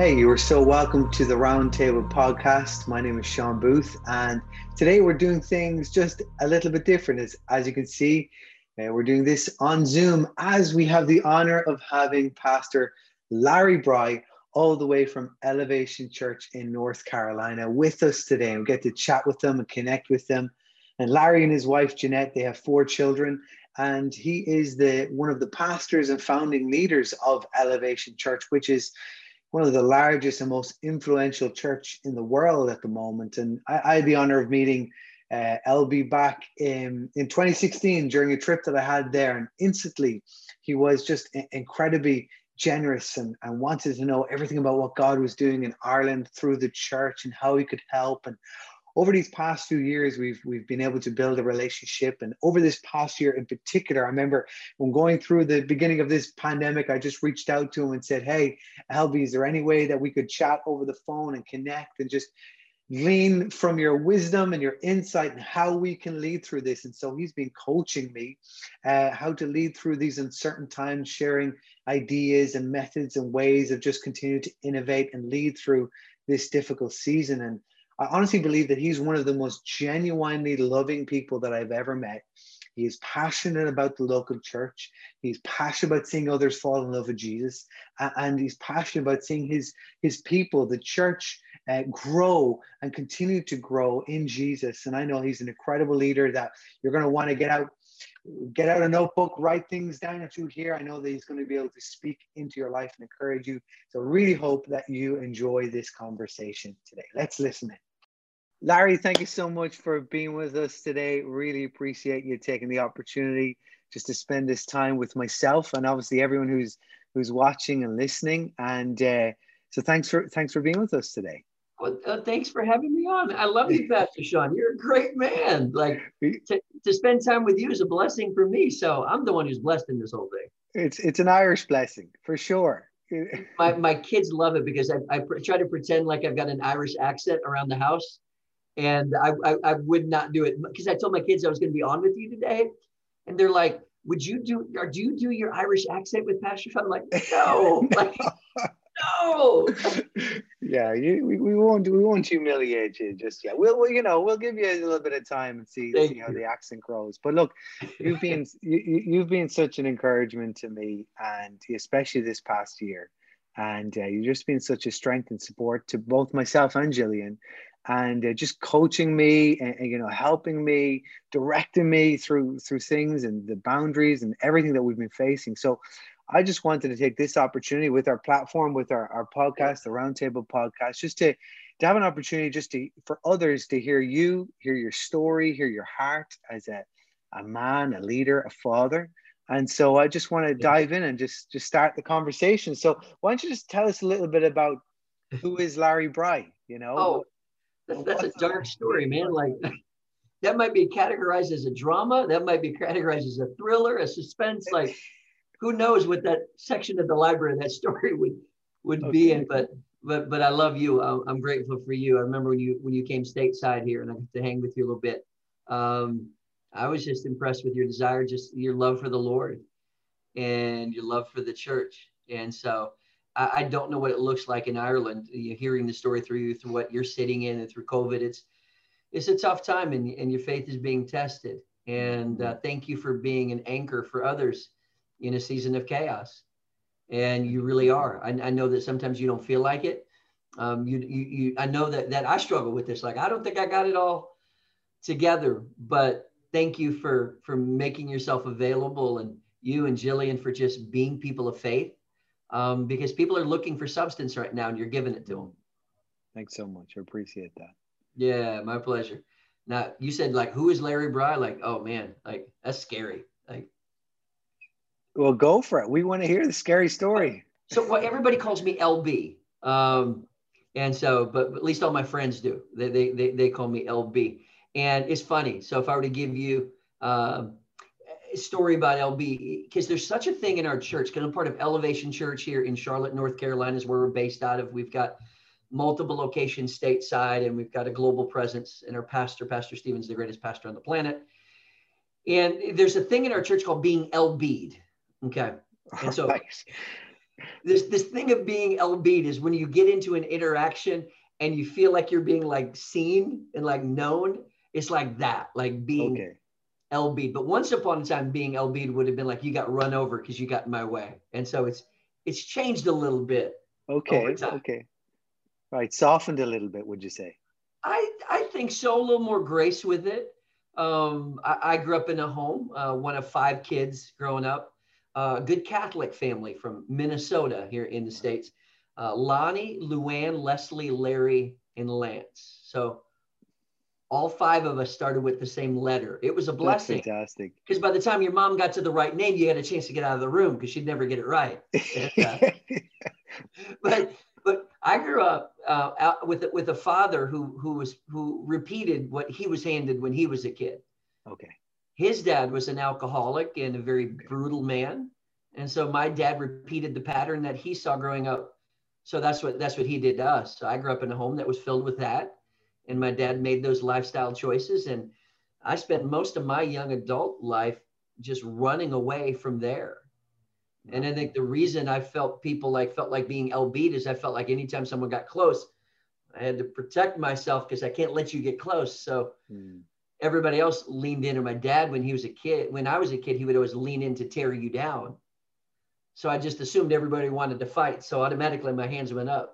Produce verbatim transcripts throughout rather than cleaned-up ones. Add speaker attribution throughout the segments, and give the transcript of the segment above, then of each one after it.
Speaker 1: Hey, you are so welcome to the Roundtable podcast. My name is Sean Booth, and today we're doing things just a little bit different. As, as you can see, uh, we're doing this on Zoom as we have the honor of having Pastor Larry Bry all the way from Elevation Church in North Carolina with us today. And we get to chat with them and connect with them. And Larry and his wife, Jeanette, they have four children, and he is the one of the pastors and founding leaders of Elevation Church, which is one of the largest and most influential church in the world at the moment. And I, I had the honor of meeting uh, L B back in, in twenty sixteen during a trip that I had there. And instantly, he was just incredibly generous and, and wanted to know everything about what God was doing in Ireland through the church and how he could help. And over these past few years, we've we've been able to build a relationship. And over this past year in particular, I remember when going through the beginning of this pandemic, I just reached out to him and said, hey, L B, is there any way that we could chat over the phone and connect and just glean from your wisdom and your insight and how we can lead through this? And so he's been coaching me uh, how to lead through these uncertain times, sharing ideas and methods and ways of just continuing to innovate and lead through this difficult season. And I honestly believe that he's one of the most genuinely loving people that I've ever met. He is passionate about the local church. He's passionate about seeing others fall in love with Jesus. And he's passionate about seeing his, his people, the church, uh, grow and continue to grow in Jesus. And I know he's an incredible leader that you're going to want to get out Get out a notebook, write things down if you hear. I know that he's going to be able to speak into your life and encourage you. So really hope that you enjoy this conversation today. Let's listen in. Larry, thank you so much for being with us today. Really appreciate you taking the opportunity just to spend this time with myself and obviously everyone who's who's watching and listening. And uh, so thanks for thanks for being with us today.
Speaker 2: Well, uh, thanks for having me on. I love you, Pastor Sean. You're a great man. Like to, to spend time with you is a blessing for me. So I'm the one who's blessed in this whole thing.
Speaker 1: It's it's an Irish blessing for sure.
Speaker 2: my my kids love it because I, I pr- try to pretend like I've got an Irish accent around the house. And I, I, I would not do it because I told my kids I was going to be on with you today. And they're like, would you do, or do you do your Irish accent with Pastor Sean? I'm like, no, like, no.
Speaker 1: Yeah, you, we, we won't we won't humiliate you just yet. We'll, we'll you know we'll give you a little bit of time and see
Speaker 2: Thank
Speaker 1: see how
Speaker 2: you.
Speaker 1: the accent grows. But look, you've been you, you've been such an encouragement to me, and especially this past year, and uh, you've just been such a strength and support to both myself and Jillian, and uh, just coaching me and, and you know helping me, directing me through through things and the boundaries and everything that we've been facing. So I just wanted to take this opportunity with our platform, with our, our podcast, the Roundtable podcast, just to, to have an opportunity just to for others to hear you, hear your story, hear your heart as a, a man, a leader, a father. And so I just want to dive in and just, just start the conversation. So why don't you just tell us a little bit about who is Larry Bry, you know?
Speaker 2: Oh, that's, that's a dark story, man. Like that might be categorized as a drama. That might be categorized as a thriller, a suspense, like who knows what that section of the library that story would would okay. be in, but but but I love you. I'm grateful for you. I remember when you when you came stateside here and I got to hang with you a little bit. Um, I was just impressed with your desire, just your love for the Lord and your love for the church. And so I, I don't know what it looks like in Ireland. You're hearing the story through you, through what you're sitting in and through COVID. It's it's a tough time and, and your faith is being tested. And uh, thank you for being an anchor for others in a season of chaos. And you really are. I, I know that sometimes you don't feel like it. Um, you, you, you, I know that, that I struggle with this. Like, I don't think I got it all together, but thank you for, for making yourself available, and you and Jillian for just being people of faith, um, because people are looking for substance right now and you're giving it to them.
Speaker 1: Thanks so much. I appreciate that.
Speaker 2: Yeah, my pleasure. Now you said like, who is Larry Bry? Like, oh man, like that's scary. Like,
Speaker 1: well, go for it. We want to hear the scary story.
Speaker 2: So well, everybody calls me L B. Um, and so, but at least all my friends do. They, they, they, they call me L B. And it's funny. So if I were to give you um, a story about L B, because there's such a thing in our church, because I'm part of Elevation Church here in Charlotte, North Carolina is where we're based out of. We've got multiple locations stateside, and we've got a global presence. And our pastor, Pastor Stephen's the greatest pastor on the planet. And there's a thing in our church called being L B'd. Okay. And so, this this thing of being L B'd is when you get into an interaction and you feel like you're being like seen and like known. It's like that, like being
Speaker 1: Okay.
Speaker 2: L B'd. But once upon a time, being L B'd would have been like you got run over because you got in my way. And so it's it's changed a little bit over
Speaker 1: Okay.
Speaker 2: time.
Speaker 1: Okay. Right. Softened a little bit, would you say?
Speaker 2: I I think so. A little more grace with it. Um, I, I grew up in a home, uh, one of five kids growing up, a uh, good Catholic family from Minnesota here in the States. Uh, Lonnie, Luann, Leslie, Larry, and Lance. So all five of us started with the same letter. It was a
Speaker 1: That's
Speaker 2: blessing
Speaker 1: fantastic.
Speaker 2: because by the time your mom got to the right name, you had a chance to get out of the room because she'd never get it right. And, uh, but but I grew up uh, out with with a father who who was who repeated what he was handed when he was a kid.
Speaker 1: Okay.
Speaker 2: His dad was an alcoholic and a very brutal man, and so my dad repeated the pattern that he saw growing up. So that's what that's what he did to us. So I grew up in a home that was filled with that, and my dad made those lifestyle choices, and I spent most of my young adult life just running away from there. And I think the reason I felt people like felt like being L B'd is I felt like anytime someone got close, I had to protect myself because I can't let you get close. So mm. everybody else leaned in. And my dad, when he was a kid, when I was a kid, he would always lean in to tear you down. So I just assumed everybody wanted to fight. So automatically my hands went up.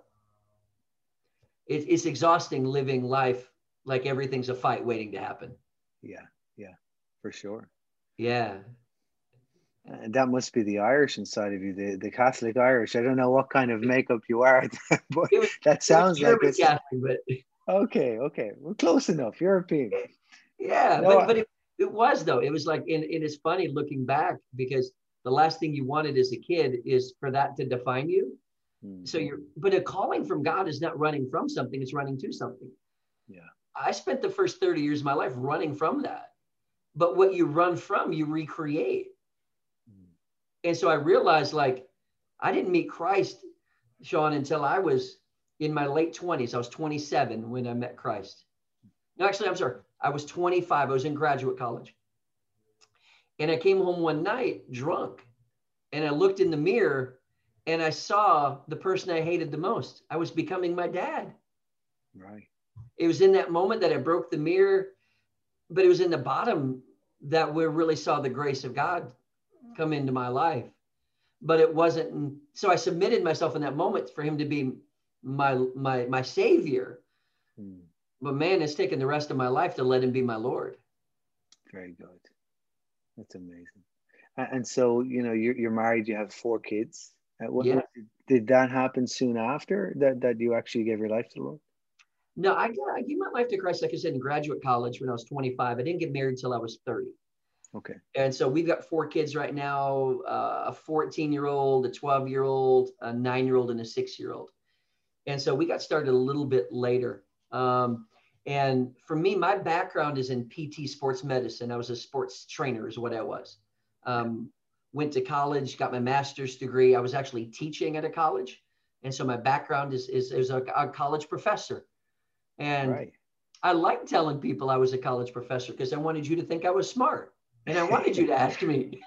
Speaker 2: It, it's exhausting living life like everything's a fight waiting to happen.
Speaker 1: Yeah, yeah, for sure.
Speaker 2: Yeah.
Speaker 1: And that must be the Irish inside of you, the, the Catholic Irish. I don't know what kind of makeup you are, but
Speaker 2: it was,
Speaker 1: that sounds
Speaker 2: it was
Speaker 1: like it's
Speaker 2: Catholic, but
Speaker 1: okay. Okay, we're close enough. European.
Speaker 2: Yeah,
Speaker 1: no,
Speaker 2: but but it, it was though. It was like, and it is funny looking back because the last thing you wanted as a kid is for that to define you. Mm-hmm. So you're, but a calling from God is not running from something; it's running to something.
Speaker 1: Yeah,
Speaker 2: I spent the first thirty years of my life running from that, but what you run from, you recreate. And so I realized like, I didn't meet Christ, Sean, until I was in my late twenties. I was twenty-seven when I met Christ. No, actually, I'm sorry. I was twenty-five. I was in graduate college. And I came home one night drunk. And I looked in the mirror and I saw the person I hated the most. I was becoming my dad.
Speaker 1: Right.
Speaker 2: It was in that moment that I broke the mirror, but it was in the bottom that we really saw the grace of God come into my life. But it wasn't, so I submitted myself in that moment for him to be my my my savior. Hmm. But man, it's taken the rest of my life to let him be my Lord.
Speaker 1: Very good. That's amazing. And, and so, you know, you're you're married, you have four kids. Uh, what,
Speaker 2: yeah.
Speaker 1: what, did that happen soon after that, that you actually gave your life to the Lord?
Speaker 2: No, I, I gave my life to Christ, like I said, in graduate college when I was twenty-five. I didn't get married until I was thirty.
Speaker 1: Okay.
Speaker 2: And so we've got four kids right now, uh, a fourteen-year-old, a twelve-year-old, a nine-year-old, and a six-year-old. And so we got started a little bit later. Um, and for me, my background is in P T sports medicine. I was a sports trainer is what I was. Um, went to college, got my master's degree. I was actually teaching at a college. And so my background is, is, is a, a college professor. And right. I like telling people I was a college professor because I wanted you to think I was smart. And I wanted you to ask me.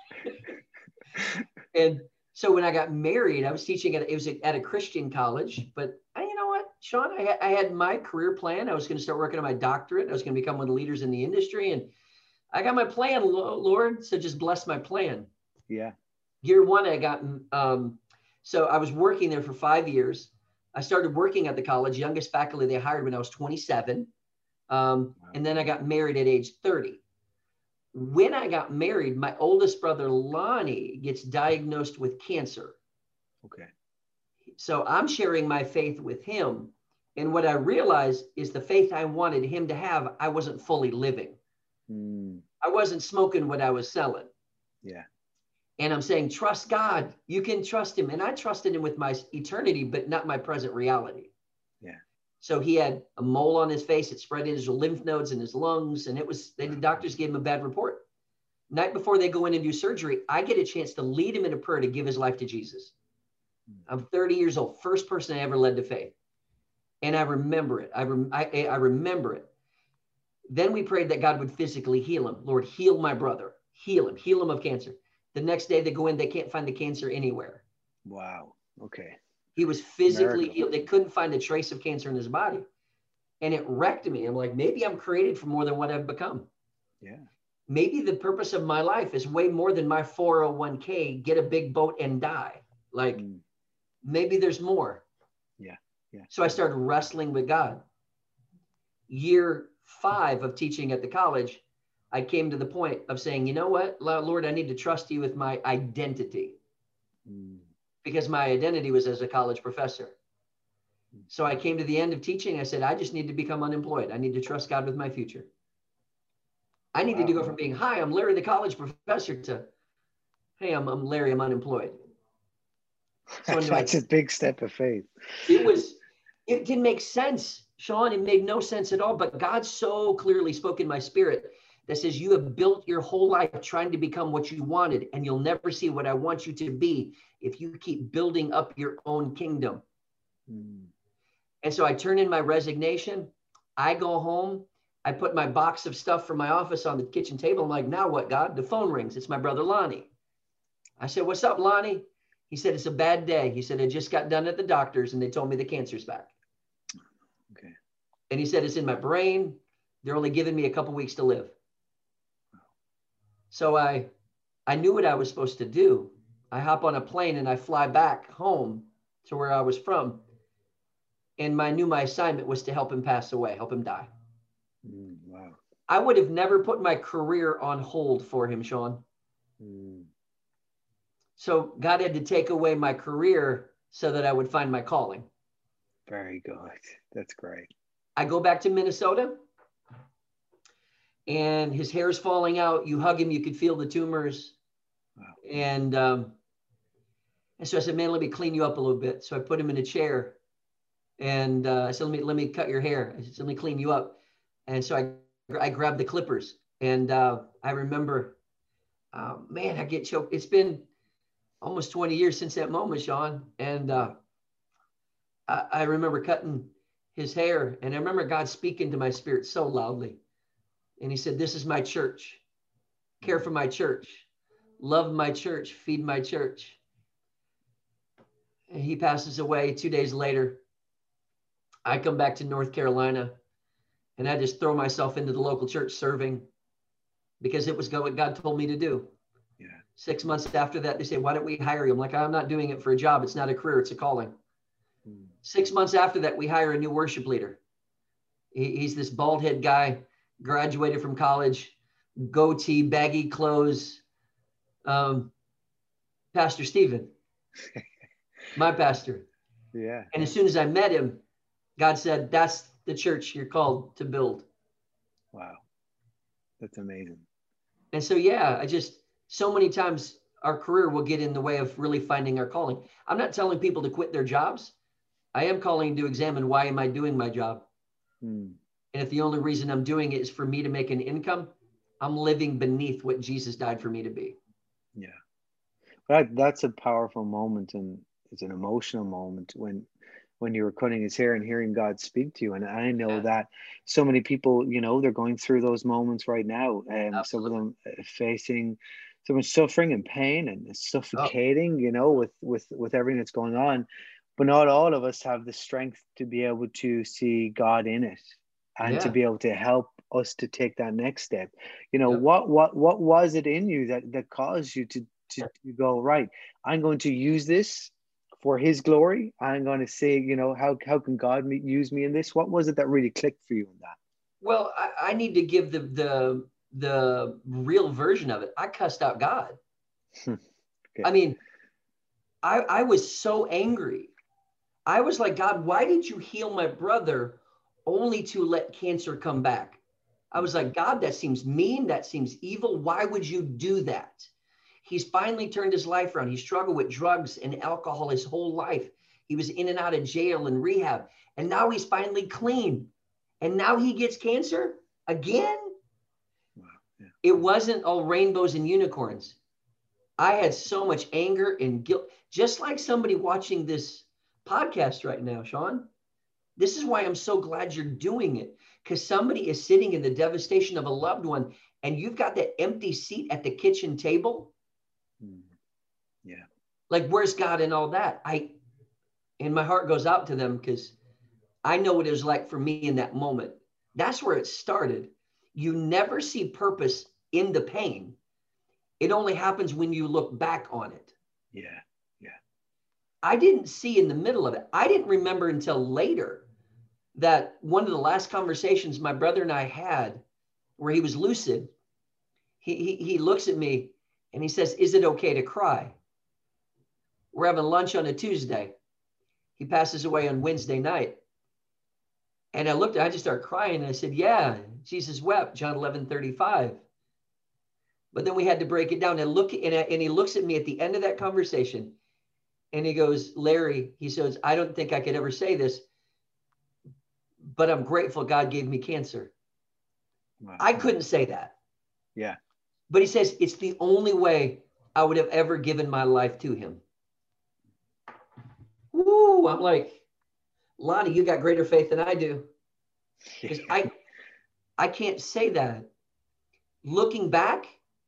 Speaker 2: And so when I got married, I was teaching at, it was at a Christian college, but I, you know what, Sean, I, I had my career plan. I was going to start working on my doctorate. I was going to become one of the leaders in the industry. And I got my plan, Lord, so just bless my plan.
Speaker 1: Yeah.
Speaker 2: Year one, I got, um, so I was working there for five years. I started working at the college, youngest faculty they hired when I was twenty-seven. Um, wow. And then I got married at age thirty. When I got married, my oldest brother, Lonnie, gets diagnosed with cancer.
Speaker 1: Okay.
Speaker 2: So I'm sharing my faith with him. And what I realized is the faith I wanted him to have, I wasn't fully living. Mm. I wasn't smoking what I was selling.
Speaker 1: Yeah.
Speaker 2: And I'm saying, trust God. You can trust him. And I trusted him with my eternity, but not my present reality.
Speaker 1: Yeah.
Speaker 2: So he had a mole on his face. It spread in his lymph nodes and his lungs. And it was, they, the doctors gave him a bad report. Night before they go in and do surgery, I get a chance to lead him in a prayer to give his life to Jesus. I'm thirty years old, first person I ever led to faith. And I remember it. I, rem, I, I remember it. Then we prayed that God would physically heal him. Lord, heal my brother. Heal him. Heal him of cancer. The next day they go in, they can't find the cancer anywhere.
Speaker 1: Wow. Okay.
Speaker 2: He was physically
Speaker 1: Miracle.
Speaker 2: healed. They couldn't find a trace of cancer in his body. And it wrecked me. I'm like, maybe I'm created for more than what I've become.
Speaker 1: Yeah.
Speaker 2: Maybe the purpose of my life is way more than my four oh one k, get a big boat and die. Like, mm. maybe there's more.
Speaker 1: Yeah. Yeah.
Speaker 2: So I started wrestling with God. Year five of teaching at the college, I came to the point of saying, you know what, Lord, I need to trust you with my identity. Mm. Because my identity was as a college professor. So I came to the end of teaching. I said, I just need to become unemployed. I need to trust God with my future. I needed wow. to go from being, hi, I'm Larry, the college professor, to, hey, I'm, I'm Larry, I'm unemployed.
Speaker 1: So that's a big step of faith.
Speaker 2: It was, it didn't make sense, Sean. It made no sense at all. But God so clearly spoke in my spirit that says, you have built your whole life trying to become what you wanted, and you'll never see what I want you to be if you keep building up your own kingdom. Mm. And so I turn in my resignation. I go home. I put my box of stuff from my office on the kitchen table. I'm like, now what, God? The phone rings. It's my brother, Lonnie. I said, what's up, Lonnie? He said, it's a bad day. He said, I just got done at the doctor's and they told me the cancer's back.
Speaker 1: Okay.
Speaker 2: And he said, it's in my brain. They're only giving me a couple weeks to live. So I, I knew what I was supposed to do. I hop on a plane and I fly back home to where I was from. And I knew my assignment was to help him pass away, help him die.
Speaker 1: Mm, wow.
Speaker 2: I would have never put my career on hold for him, Sean. Mm. So God had to take away my career so that I would find my calling.
Speaker 1: Very good. That's great.
Speaker 2: I go back to Minnesota and his hair's falling out. You hug him, you could feel the tumors. Wow. And, um, and so I said, man, let me clean you up a little bit. So I put him in a chair and uh, I said, let me, let me cut your hair. I said, let me clean you up. And so I, I grabbed the clippers and uh, I remember, uh, man, I get choked. It's been almost twenty years since that moment, Sean. And uh, I, I remember cutting his hair and I remember God speaking to my spirit so loudly. And he said, this is my church. Care for my church. Love my church. Feed my church. And he passes away two days later. I come back to North Carolina and I just throw myself into the local church serving because it was what God told me to do.
Speaker 1: Yeah.
Speaker 2: Six months after that, they say, why don't we hire you? I'm like, I'm not doing it for a job. It's not a career. It's a calling. Hmm. Six months after that, we hire a new worship leader. He, he's this bald head guy, graduated from college, goatee, baggy clothes. Um, Pastor Stephen, my pastor.
Speaker 1: Yeah.
Speaker 2: And as soon as I met him, God said, that's the church you're called to build.
Speaker 1: Wow. That's amazing.
Speaker 2: And so, yeah, I just, so many times our career will get in the way of really finding our calling. I'm not telling people to quit their jobs. I am calling to examine, why am I doing my job? Hmm. And if the only reason I'm doing it is for me to make an income, I'm living beneath what Jesus died for me to be.
Speaker 1: Yeah. That, that's a powerful moment, and it's an emotional moment when when you were cutting his hair and hearing God speak to you. And I know yeah. that so many people, you know, they're going through those moments right now. And um, some of them facing so much suffering and pain and suffocating, oh. you know, with, with, with everything that's going on. But not all of us have the strength to be able to see God in it and yeah. to be able to help us to take that next step. You know, yep. what, what, what was it in you that, that caused you to, to, to go, right, I'm going to use this for his glory. I'm going to say, you know, how, how can God use me in this? What was it that really clicked for you in that?
Speaker 2: Well, I, I need to give the, the, the real version of it. I cussed out God. okay. I mean, I, I was so angry. I was like, God, why did you heal my brother only to let cancer come back? I was like, God, that seems mean. That seems evil. Why would you do that? He's finally turned his life around. He struggled with drugs and alcohol his whole life. He was in and out of jail and rehab. And now he's finally clean. And now he gets cancer again? Wow. Yeah. It wasn't all rainbows and unicorns. I had so much anger and guilt, just like somebody watching this podcast right now, Sean. This is why I'm so glad you're doing it, because somebody is sitting in the devastation of a loved one, and you've got that empty seat at the kitchen table.
Speaker 1: Yeah.
Speaker 2: Like, where's God in all that? I, And my heart goes out to them because I know what it was like for me in that moment. That's where it started. You never see purpose in the pain. It only happens when you look back on it.
Speaker 1: Yeah. Yeah.
Speaker 2: I didn't see in the middle of it. I didn't remember until later that one of the last conversations my brother and I had where he was lucid, he, he, he looks at me and he says, "Is it okay to cry?" We're having lunch on a Tuesday. He passes away on Wednesday night. And I looked, I just started crying. And I said, "Yeah, Jesus wept, John eleven thirty-five. But then we had to break it down and look, and, and he looks at me at the end of that conversation and he goes, "Larry," he says, "I don't think I could ever say this, but I'm grateful God gave me cancer." Wow. I couldn't say that.
Speaker 1: Yeah.
Speaker 2: But he says, "It's the only way I would have ever given my life to him." Woo, I'm like, Lonnie, you got greater faith than I do. Because I, I can't say that. Looking back,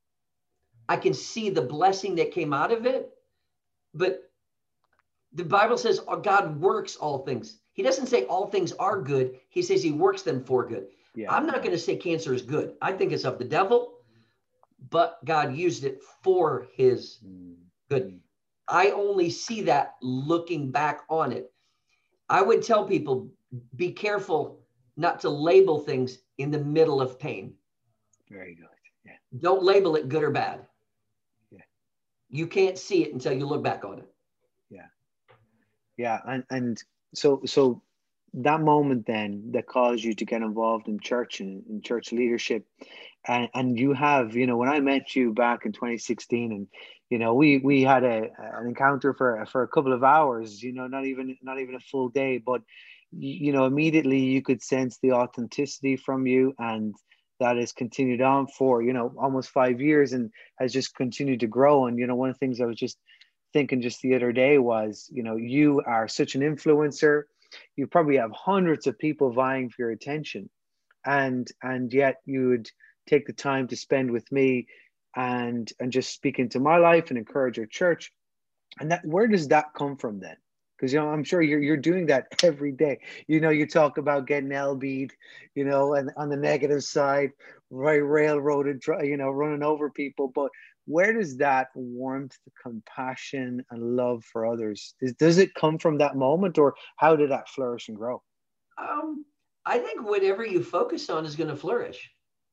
Speaker 2: I can see the blessing that came out of it. But the Bible says God works all things. He doesn't say all things are good. He says he works them for good. Yeah. I'm not going to say cancer is good. I think it's of the devil, but God used it for his good. I only see that looking back on it. I would tell people, be careful not to label things in the middle of pain.
Speaker 1: Very good. Yeah.
Speaker 2: Don't label it good or bad.
Speaker 1: Yeah.
Speaker 2: You can't see it until you look back on it.
Speaker 1: Yeah. Yeah. And, and so, so that moment then that caused you to get involved in church and in church leadership, and, and you have, you know, when I met you back in twenty sixteen, and, you know, we, we had a, an encounter for, for a couple of hours, you know, not even, not even a full day, but, you know, immediately you could sense the authenticity from you, and that has continued on for, you know, almost five years and has just continued to grow. And, you know, one of the things I was just thinking just the other day was, you know, you are such an influencer. You probably have hundreds of people vying for your attention, and and yet you would take the time to spend with me and and just speak into my life and encourage your church. And that, where does that come from then? Because, you know, I'm sure you're you're doing that every day. You know, you talk about getting L B'd, you know, and on the negative side, right, railroaded, you know, running over people. But where does that warmth, compassion, and love for others, is, does it come from that moment, or how did that flourish and grow?
Speaker 2: Um, I think whatever you focus on is going to flourish.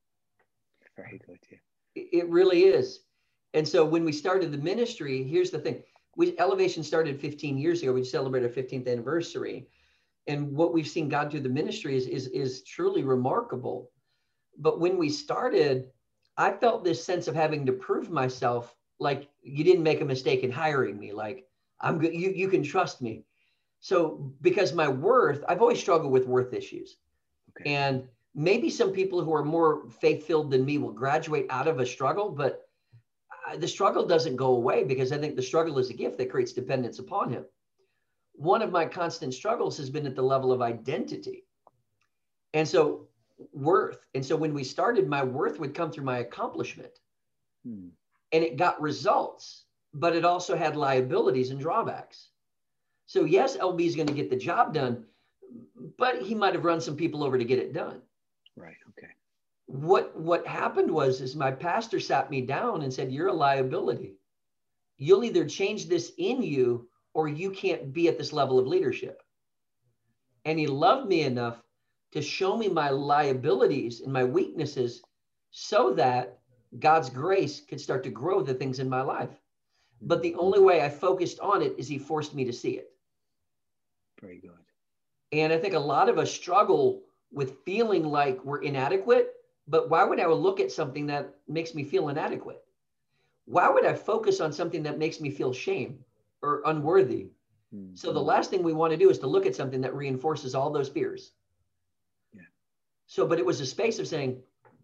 Speaker 1: Very good. Yeah.
Speaker 2: It really is. And so when we started the ministry, here's the thing. We, Elevation started fifteen years ago. We celebrated our fifteenth anniversary. And what we've seen God do the ministry is, is, is truly remarkable. But when we started, I felt this sense of having to prove myself, like, you didn't make a mistake in hiring me. Like, I'm good. You, you can trust me. So because my worth, I've always struggled with worth issues. Okay. And maybe some people who are more faith-filled than me will graduate out of a struggle, but the struggle doesn't go away, because I think the struggle is a gift that creates dependence upon him. One of my constant struggles has been at the level of identity. And so worth. And so when we started, my worth would come through my accomplishment. Hmm. And it got results, but it also had liabilities and drawbacks. So yes, L B is going to get the job done, but he might have run some people over to get it done.
Speaker 1: Right. Okay.
Speaker 2: What, what happened was, is my pastor sat me down and said, "You're a liability. You'll either change this in you, or you can't be at this level of leadership." And he loved me enough to show me my liabilities and my weaknesses so that God's grace could start to grow the things in my life. But the only way I focused on it is he forced me to see it.
Speaker 1: Very good.
Speaker 2: And I think a lot of us struggle with feeling like we're inadequate, but why would I look at something that makes me feel inadequate? Why would I focus on something that makes me feel shame or unworthy? Mm-hmm. So the last thing we want to do is to look at something that reinforces all those fears. Yeah. So, but it was a space of saying,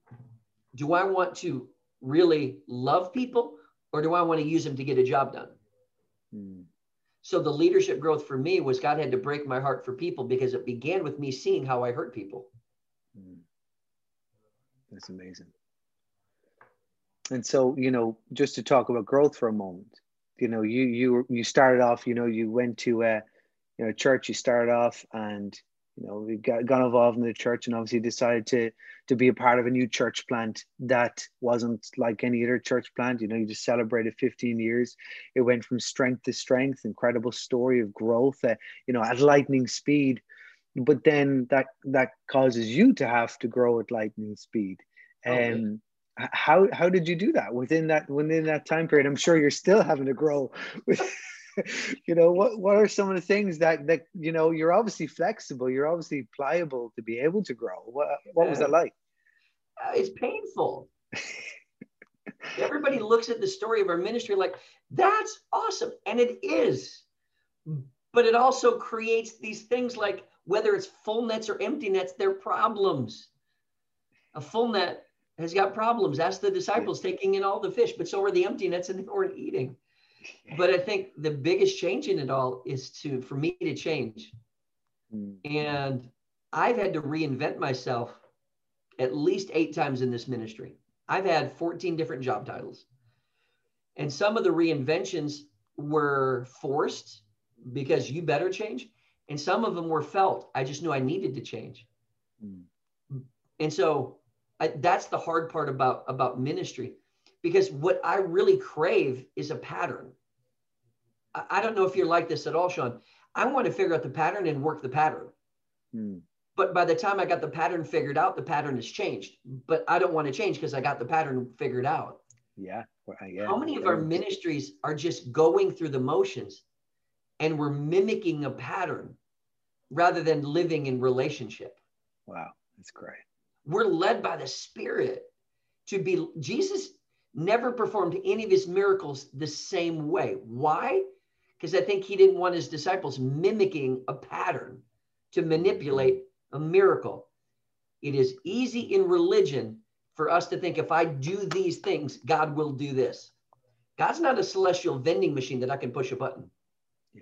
Speaker 2: do I want to really love people, or do I want to use them to get a job done? Mm-hmm. So the leadership growth for me was God had to break my heart for people, because it began with me seeing how I hurt people. Mm.
Speaker 1: That's amazing. And so, you know, just to talk about growth for a moment, you know, you you you started off, you know, you went to uh, you know, church, you started off and, you know, we got, got involved in the church and obviously decided to, to be a part of a new church plant that wasn't like any other church plant. You know, you just celebrated fifteen years. It went from strength to strength, incredible story of growth, uh, you know, at lightning speed. But then that, that causes you to have to grow at lightning speed.
Speaker 2: Okay.
Speaker 1: Um, h- how, how did you do that within that, within that time period? I'm sure you're still having to grow with, you know, what, what are some of the things that, that, you know, you're obviously flexible, you're obviously pliable to be able to grow. What, what was
Speaker 2: Uh,
Speaker 1: that like?
Speaker 2: it's painful. Everybody looks at the story of our ministry like, that's awesome. And it is. But it also creates these things like, whether it's full nets or empty nets, they're problems. A full net has got problems. That's the disciples yeah. taking in all the fish, but so are the empty nets and they weren't eating. But I think the biggest change in it all is to, for me to change. Mm. And I've had to reinvent myself at least eight times in this ministry. I've had fourteen different job titles. And some of the reinventions were forced because you better change. And some of them were felt. I just knew I needed to change. Mm. And so I, that's the hard part about, about ministry, because what I really crave is a pattern. I, I don't know if you're like this at all, Sean. I want to figure out the pattern and work the pattern. Mm. But by the time I got the pattern figured out, the pattern has changed. But I don't want to change because I got the pattern figured out.
Speaker 1: Yeah. Well, yeah.
Speaker 2: How many of our ministries are just going through the motions and we're mimicking a pattern rather than living in relationship?
Speaker 1: Wow, that's great.
Speaker 2: We're led by the Spirit to be. Jesus never performed any of his miracles the same way. Why? Because I think he didn't want his disciples mimicking a pattern to manipulate a miracle. It is easy in religion for us to think if I do these things, God will do this. God's not a celestial vending machine that I can push a button.
Speaker 1: Yeah.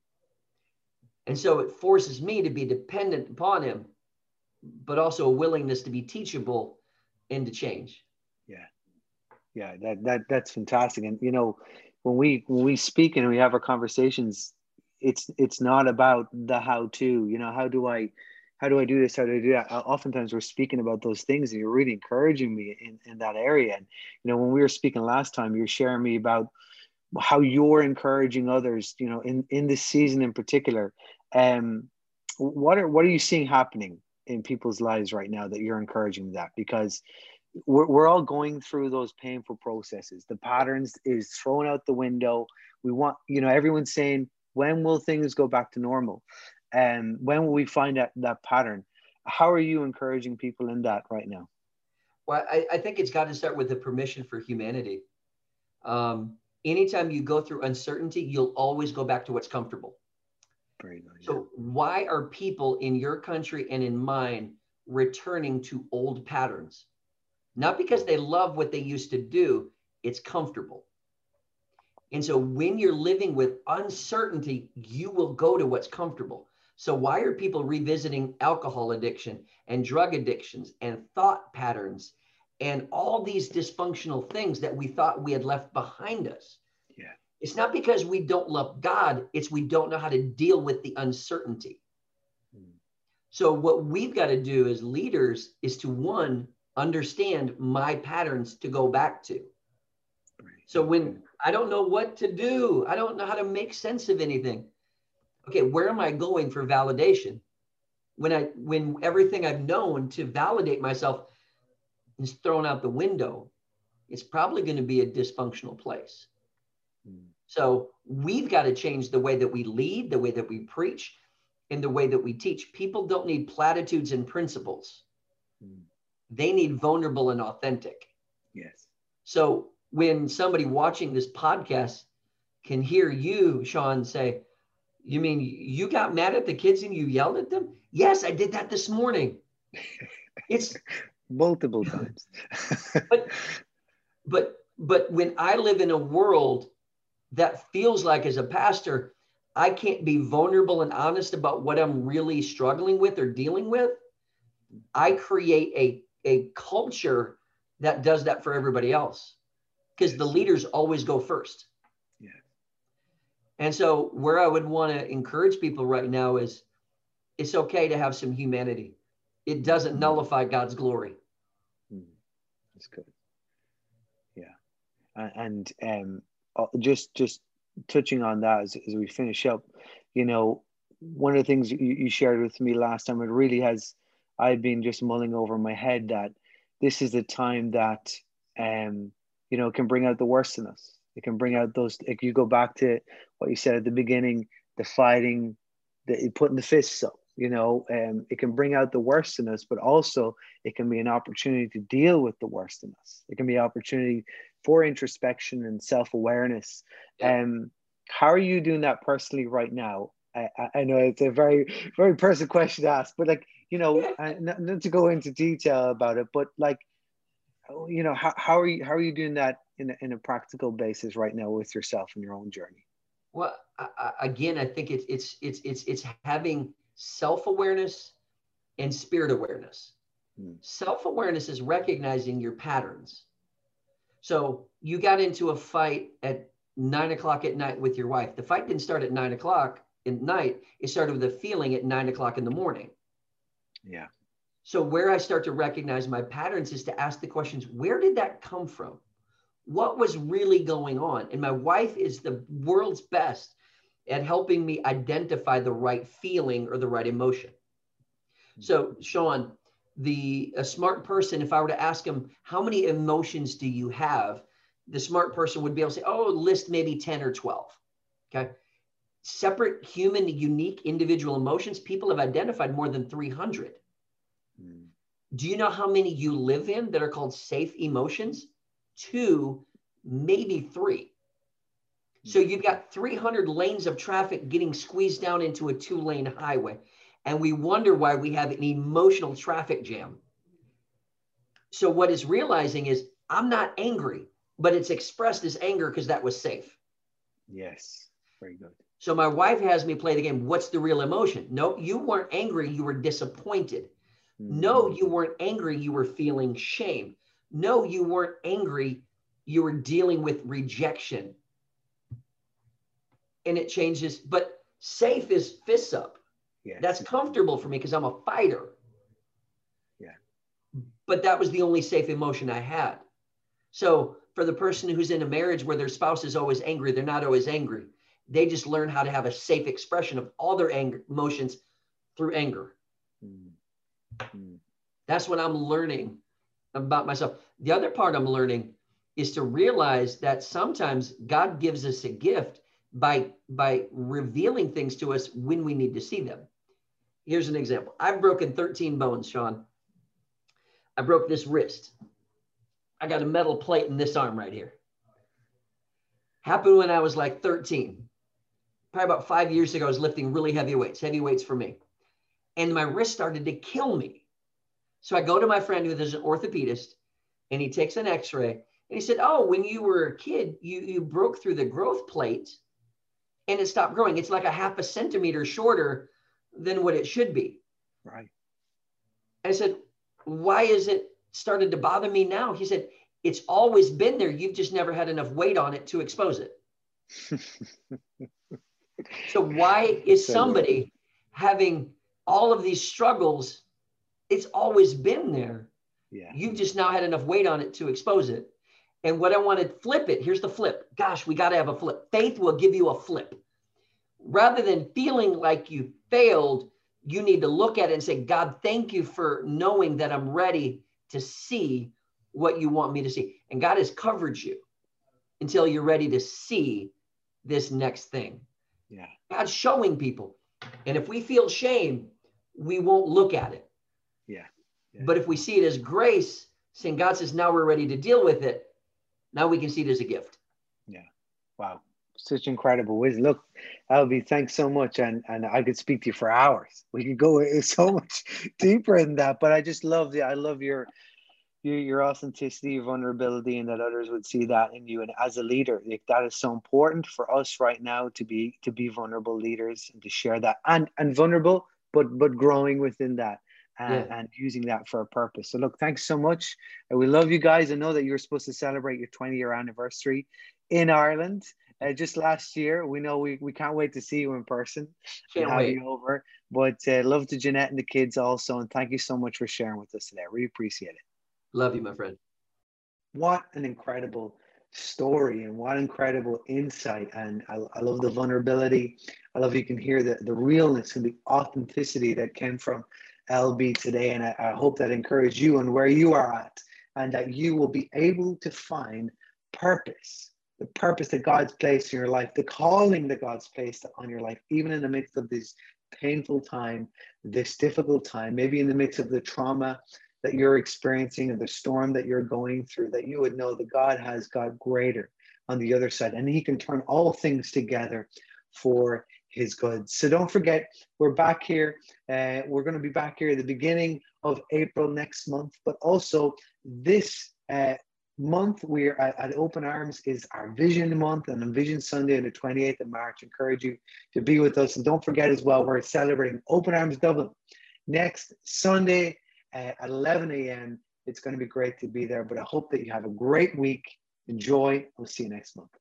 Speaker 2: And so it forces me to be dependent upon him, but also a willingness to be teachable and to change.
Speaker 1: Yeah. Yeah, that, that that's fantastic. And, you know, when we, when we speak and we have our conversations, it's, it's not about the how to, you know, how do I, how do I do this? How do I do that? Oftentimes we're speaking about those things and you're really encouraging me in, in that area. And, you know, when we were speaking last time, you're sharing me about how you're encouraging others, you know, in, in this season in particular. Um, what are, what are you seeing happening in people's lives right now that you're encouraging that? Because we're, we're all going through those painful processes. The patterns is thrown out the window. We want, you know, everyone's saying, when will things go back to normal? And when will we find that, that pattern? How are you encouraging people in that right now?
Speaker 2: Well, I, I think it's got to start with the permission for humanity. Um, anytime you go through uncertainty, you'll always go back to what's comfortable.
Speaker 1: Very nice.
Speaker 2: So why are people in your country and in mine returning to old patterns? Not because they love what they used to do, it's comfortable. And so when you're living with uncertainty, you will go to what's comfortable. So why are people revisiting alcohol addiction and drug addictions and thought patterns and all these dysfunctional things that we thought we had left behind us?
Speaker 1: Yeah.
Speaker 2: It's not because we don't love God, it's we don't know how to deal with the uncertainty. Hmm. So what we've got to do as leaders is to, one, understand my patterns to go back to. So when I don't know what to do, I don't know how to make sense of anything. Okay, where am I going for validation? When I when everything I've known to validate myself is thrown out the window, it's probably going to be a dysfunctional place. Mm. So we've got to change the way that we lead, the way that we preach, and the way that we teach. People don't need platitudes and principles. Mm. They need vulnerable and authentic.
Speaker 1: Yes.
Speaker 2: So when somebody watching this podcast can hear you, Sean, say, you mean you got mad at the kids and you yelled at them? Yes, I did that this morning. It's
Speaker 1: multiple times.
Speaker 2: but, but, but when I live in a world that feels like, as a pastor, I can't be vulnerable and honest about what I'm really struggling with or dealing with, I create a, a culture that does that for everybody else. Because the leaders always go first.
Speaker 1: Yeah.
Speaker 2: And so where I would want to encourage people right now is it's okay to have some humanity. It doesn't nullify God's glory.
Speaker 1: That's good. Yeah. And, and um, just, just touching on that as, as we finish up, you know, one of the things you, you shared with me last time, it really has, I've been just mulling over in my head that this is the time that, um, you know, it can bring out the worst in us. It can bring out those, if you go back to what you said at the beginning, the fighting, the putting the fists up, you know, um, it can bring out the worst in us, but also it can be an opportunity to deal with the worst in us. It can be an opportunity for introspection and self-awareness.
Speaker 2: Yeah.
Speaker 1: Um, how are you doing that personally right now? I, I know it's a very, very personal question to ask, but like, you know, yeah. not, not to go into detail about it, but like, you know, how, how are you, how are you doing that in a, in a practical basis right now with yourself and your own journey?
Speaker 2: Well, I, again, I think it's, it's, it's, it's, it's having self-awareness and spirit awareness. Hmm. Self-awareness is recognizing your patterns. So you got into a fight at nine o'clock at night with your wife. The fight didn't start at nine o'clock at night. It started with a feeling at nine o'clock in the morning.
Speaker 1: Yeah.
Speaker 2: So where I start to recognize my patterns is to ask the questions, where did that come from? What was really going on? And my wife is the world's best at helping me identify the right feeling or the right emotion. So Sean, the a smart person, if I were to ask him, how many emotions do you have? The smart person would be able to say, oh, list maybe ten or twelve. Okay. Separate human, unique, individual emotions, people have identified more than three hundred. Mm. Do you know how many you live in that are called safe emotions? Two, maybe three. Mm. So you've got three hundred lanes of traffic getting squeezed down into a two-lane highway. And we wonder why we have an emotional traffic jam. So what it's realizing is I'm not angry, but it's expressed as anger because that was safe.
Speaker 1: Yes, very good.
Speaker 2: So my wife has me play the game. What's the real emotion? No, you weren't angry. You were disappointed. Mm-hmm. No, you weren't angry. You were feeling shame. No, you weren't angry. You were dealing with rejection. And it changes, but safe is fists up. Yeah. That's comfortable for me because I'm a fighter. Yeah. But that was the only safe emotion I had. So for the person who's in a marriage where their spouse is always angry, they're not always angry. They just learn how to have a safe expression of all their anger emotions through anger. Mm-hmm. That's what I'm learning about myself. The other part I'm learning is to realize that sometimes God gives us a gift by, by revealing things to us when we need to see them. Here's an example. I've broken thirteen bones, Sean. I broke this wrist. I got a metal plate in this arm right here. Happened when I was like thirteen. Probably about five years ago, I was lifting really heavy weights, heavy weights for me. And my wrist started to kill me. So I go to my friend who is an orthopedist, and he takes an x-ray. And he said, oh, when you were a kid, you, you broke through the growth plate and it stopped growing. It's like a half a centimeter shorter than what it should be.
Speaker 1: Right.
Speaker 2: I said, why is it started to bother me now? He said, it's always been there. You've just never had enough weight on it to expose it. So why is somebody having all of these struggles? It's always been there. Yeah. You've just now had enough weight on it to expose it. And what I want to flip it, here's the flip. Gosh, we got to have a flip. Faith will give you a flip. Rather than feeling like you failed, you need to look at it and say, God, thank you for knowing that I'm ready to see what you want me to see. And God has covered you until you're ready to see this next thing.
Speaker 1: Yeah.
Speaker 2: God's showing people. And if we feel shame, we won't look at it.
Speaker 1: Yeah. Yeah.
Speaker 2: But if we see it as grace, saying God says, now we're ready to deal with it, now we can see it as a gift.
Speaker 1: Yeah. Wow. Such incredible wisdom. Look, Albie, thanks so much. And, and I could speak to you for hours. We could go so much deeper in that, but I just love the, I love your, your, your authenticity, your vulnerability, and that others would see that in you. And as a leader, like, that is so important for us right now to be, to be vulnerable leaders and to share that and, and vulnerable, but, but growing within that. And, yeah. and using that for a purpose. So look, thanks so much. And we love you guys. I know that you're supposed to celebrate your twenty year anniversary in Ireland. uh, just last year. We know we, we can't wait to see you in person and
Speaker 2: Can't
Speaker 1: have
Speaker 2: wait.
Speaker 1: you over. But uh, love to Jeanette and the kids also. And thank you so much for sharing with us today. I really appreciate it.
Speaker 2: Love you, my friend.
Speaker 1: What an incredible story and what incredible insight. And I, I love the vulnerability. I love you can hear the, the realness and the authenticity that came from L B today. And I, I hope that encouraged you and where you are at, and that you will be able to find purpose, the purpose that God's placed in your life, the calling that God's placed on your life, even in the midst of this painful time, this difficult time, maybe in the midst of the trauma that you're experiencing and the storm that you're going through, that you would know that God has got greater on the other side, and he can turn all things together for his good. So don't forget, we're back here. Uh, we're going to be back here at the beginning of April next month, but also this uh, month we're at, at Open Arms is our Vision Month, and on Vision Sunday on the twenty-eighth of March, encourage you to be with us. And don't forget as well, we're celebrating Open Arms Dublin next Sunday uh, at eleven a.m. It's going to be great to be there, but I hope that you have a great week. Enjoy. We'll see you next month.